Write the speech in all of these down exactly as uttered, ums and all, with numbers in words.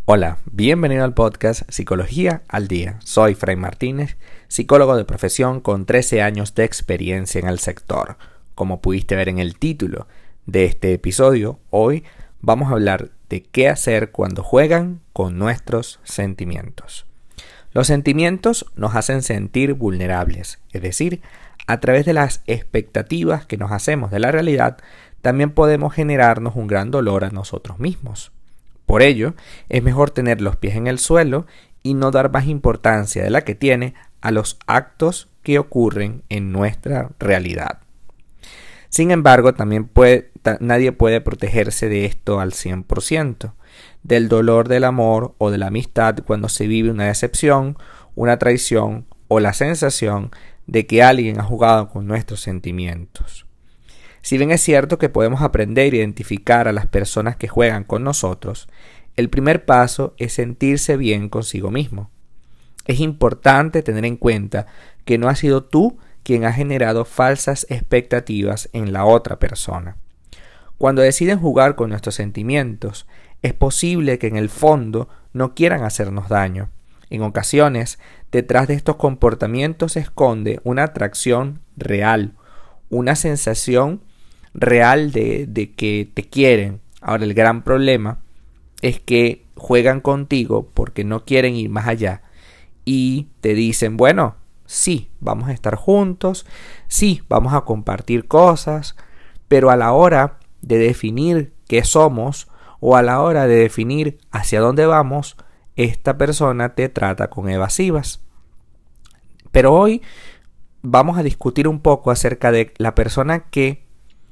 Hola, bienvenido al podcast Psicología al Día. Soy Fray Martínez, psicólogo de profesión con trece años de experiencia en el sector. Como pudiste ver en el título de este episodio, hoy vamos a hablar de qué hacer cuando juegan con nuestros sentimientos. Los sentimientos nos hacen sentir vulnerables, es decir, a través de las expectativas que nos hacemos de la realidad, también podemos generarnos un gran dolor a nosotros mismos. Por ello, es mejor tener los pies en el suelo y no dar más importancia de la que tiene a los actos que ocurren en nuestra realidad. Sin embargo, también puede, nadie puede protegerse de esto al cien por ciento, del dolor del amor o de la amistad cuando se vive una decepción, una traición o la sensación de que alguien ha jugado con nuestros sentimientos. Si bien es cierto que podemos aprender a identificar a las personas que juegan con nosotros, el primer paso es sentirse bien consigo mismo. Es importante tener en cuenta que no has sido tú quien ha generado falsas expectativas en la otra persona. Cuando deciden jugar con nuestros sentimientos, es posible que en el fondo no quieran hacernos daño. En ocasiones, detrás de estos comportamientos se esconde una atracción real, una sensación real de, de que te quieren. Ahora, el gran problema es que juegan contigo porque no quieren ir más allá y te dicen, bueno, sí, vamos a estar juntos, sí, vamos a compartir cosas, pero a la hora de definir qué somos o a la hora de definir hacia dónde vamos, esta persona te trata con evasivas. Pero hoy vamos a discutir un poco acerca de la persona que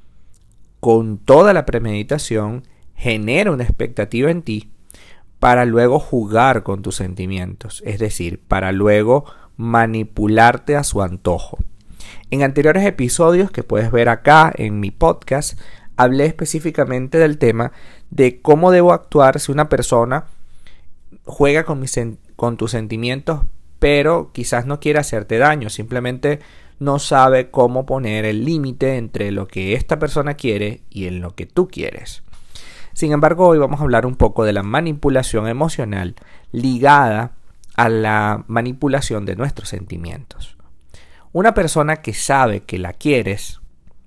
con toda la premeditación genera una expectativa en ti para luego jugar con tus sentimientos, es decir, para luego manipularte a su antojo. En anteriores episodios que puedes ver acá en mi podcast, hablé específicamente del tema de cómo debo actuar si una persona juega con, mis, con tus sentimientos, pero quizás no quiere hacerte daño, simplemente no sabe cómo poner el límite entre lo que esta persona quiere y en lo que tú quieres. Sin embargo, hoy vamos a hablar un poco de la manipulación emocional ligada a la manipulación de nuestros sentimientos. Una persona que sabe que la quieres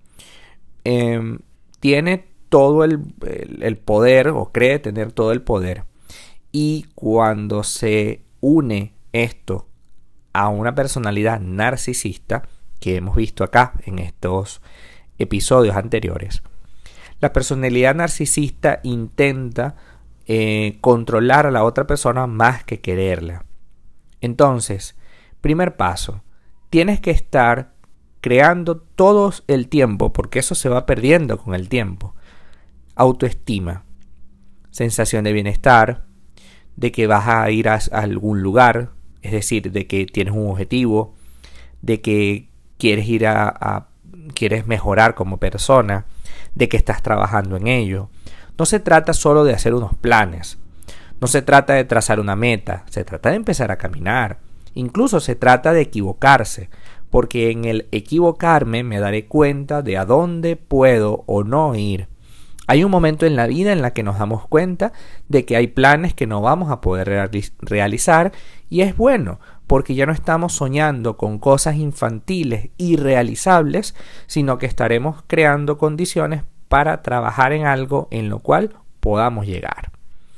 eh, tiene todo el, el, el poder o cree tener todo el poder, y cuando se une esto a una personalidad narcisista que hemos visto acá en estos episodios anteriores, la personalidad narcisista intenta eh, controlar a la otra persona más que quererla. Entonces, primer paso, tienes que estar creando todo el tiempo, porque eso se va perdiendo con el tiempo, autoestima, sensación de bienestar, de que vas a ir a, a algún lugar, es decir, de que tienes un objetivo, de que quieres ir a, a quieres mejorar como persona, de que estás trabajando en ello. No se trata solo de hacer unos planes, no se trata de trazar una meta, se trata de empezar a caminar. Incluso se trata de equivocarse, porque en el equivocarme me daré cuenta de a dónde puedo o no ir. Hay un momento en la vida en la que nos damos cuenta de que hay planes que no vamos a poder realiz- realizar y es bueno, porque ya no estamos soñando con cosas infantiles irrealizables, sino que estaremos creando condiciones para trabajar en algo en lo cual podamos llegar.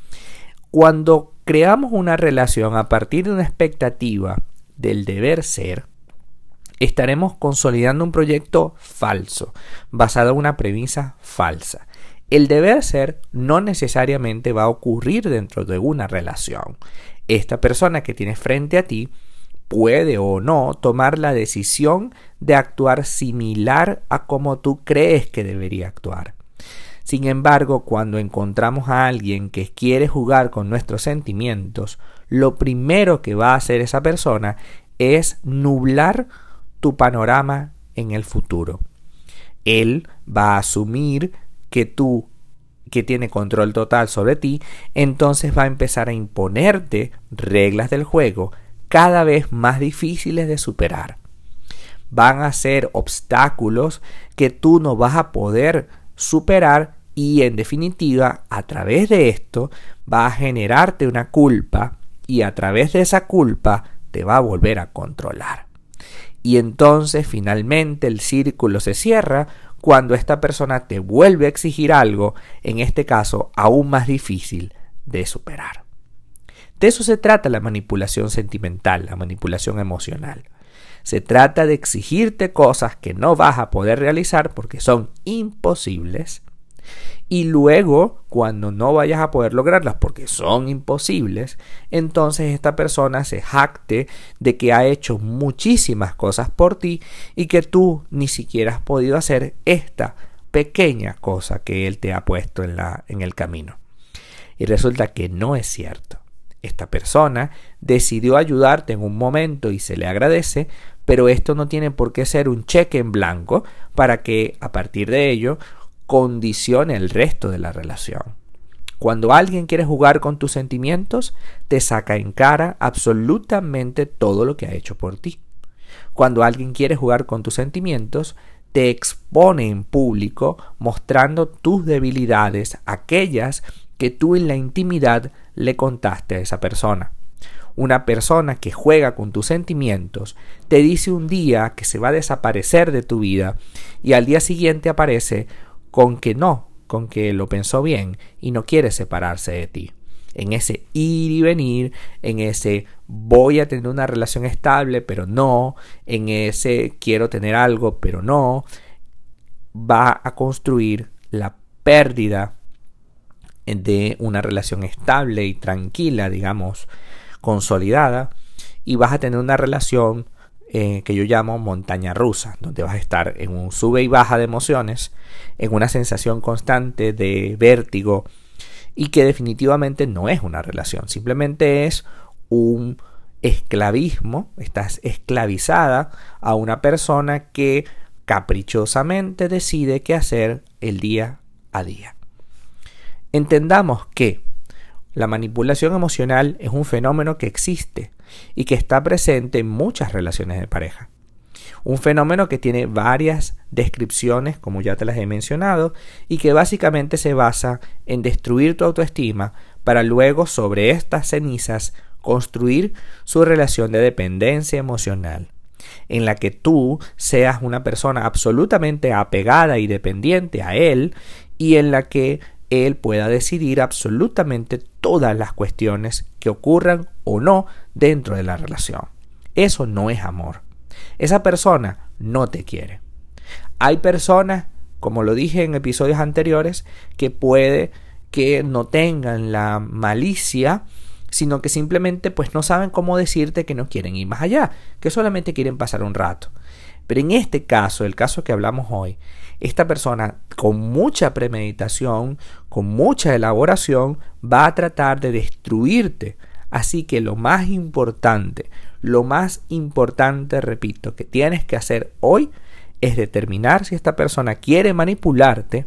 Cuando creamos una relación a partir de una expectativa del deber ser, estaremos consolidando un proyecto falso, basado en una premisa falsa. El deber ser no necesariamente va a ocurrir dentro de una relación. Esta persona que tienes frente a ti puede o no tomar la decisión de actuar similar a como tú crees que debería actuar. Sin embargo, cuando encontramos a alguien que quiere jugar con nuestros sentimientos, lo primero que va a hacer esa persona es nublar tu panorama en el futuro. Él va a asumir que tú, que tiene control total sobre ti, entonces va a empezar a imponerte reglas del juego cada vez más difíciles de superar. Van a ser obstáculos que tú no vas a poder superar Y en definitiva, a través de esto va a generarte una culpa y a través de esa culpa te va a volver a controlar. Y entonces finalmente el círculo se cierra cuando esta persona te vuelve a exigir algo, en este caso aún más difícil de superar. De eso se trata la manipulación sentimental, la manipulación emocional. Se trata de exigirte cosas que no vas a poder realizar porque son imposibles. Y luego, cuando no vayas a poder lograrlas porque son imposibles, entonces esta persona se jacte de que ha hecho muchísimas cosas por ti y que tú ni siquiera has podido hacer esta pequeña cosa que él te ha puesto en, la, en el camino. Y resulta que no es cierto. Esta persona decidió ayudarte en un momento y se le agradece, pero esto no tiene por qué ser un cheque en blanco para que a partir de ello condicione el resto de la relación. Cuando alguien quiere jugar con tus sentimientos, te saca en cara absolutamente todo lo que ha hecho por ti. Cuando alguien quiere jugar con tus sentimientos, te expone en público mostrando tus debilidades, aquellas que tú en la intimidad le contaste a esa persona. Una persona que juega con tus sentimientos te dice un día que se va a desaparecer de tu vida y al día siguiente aparece con que no, con que lo pensó bien y no quiere separarse de ti. En ese ir y venir, en ese voy a tener una relación estable pero no, en ese quiero tener algo pero no, va a construir la pérdida de una relación estable y tranquila, digamos, consolidada, y vas a tener una relación eh, que yo llamo montaña rusa, donde vas a estar en un sube y baja de emociones, en una sensación constante de vértigo y que definitivamente no es una relación, simplemente es un esclavismo. Estás esclavizada a una persona que caprichosamente decide qué hacer el día a día. Entendamos que la manipulación emocional es un fenómeno que existe y que está presente en muchas relaciones de pareja. Un fenómeno que tiene varias descripciones, como ya te las he mencionado, y que básicamente se basa en destruir tu autoestima para luego sobre estas cenizas construir su relación de dependencia emocional, en la que tú seas una persona absolutamente apegada y dependiente a él y en la que él pueda decidir absolutamente todas las cuestiones que ocurran o no dentro de la relación. Eso no es amor. Esa persona no te quiere. Hay personas, como lo dije en episodios anteriores, que puede que no tengan la malicia, sino que simplemente pues no saben cómo decirte que no quieren ir más allá, que solamente quieren pasar un rato. Pero en este caso, el caso que hablamos hoy, esta persona con mucha premeditación, con mucha elaboración, va a tratar de destruirte. Así que lo más importante, lo más importante, repito, que tienes que hacer hoy es determinar si esta persona quiere manipularte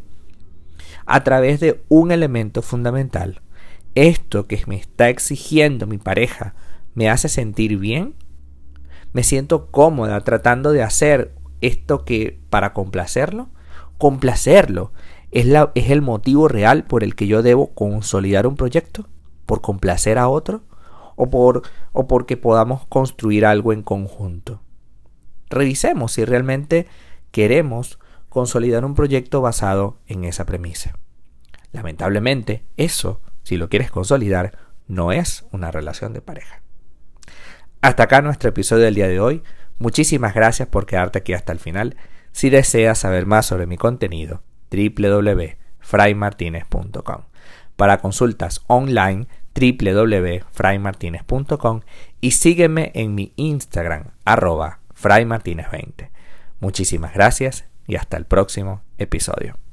a través de un elemento fundamental. ¿Esto que me está exigiendo mi pareja me hace sentir bien? ¿Me siento cómoda tratando de hacer esto que para complacerlo? ¿Complacerlo es, la, es el motivo real por el que yo debo consolidar un proyecto? ¿Por complacer a otro? ¿O, por, o porque podamos construir algo en conjunto? Revisemos si realmente queremos consolidar un proyecto basado en esa premisa. Lamentablemente, eso, si lo quieres consolidar, no es una relación de pareja. Hasta acá nuestro episodio del día de hoy. Muchísimas gracias por quedarte aquí hasta el final. Si deseas saber más sobre mi contenido, doble u doble u doble u punto fray martinez punto com. Para consultas online, doble u doble u doble u punto fray martinez punto com y sígueme en mi Instagram, arroba fray martinez veinte. Muchísimas gracias y hasta el próximo episodio.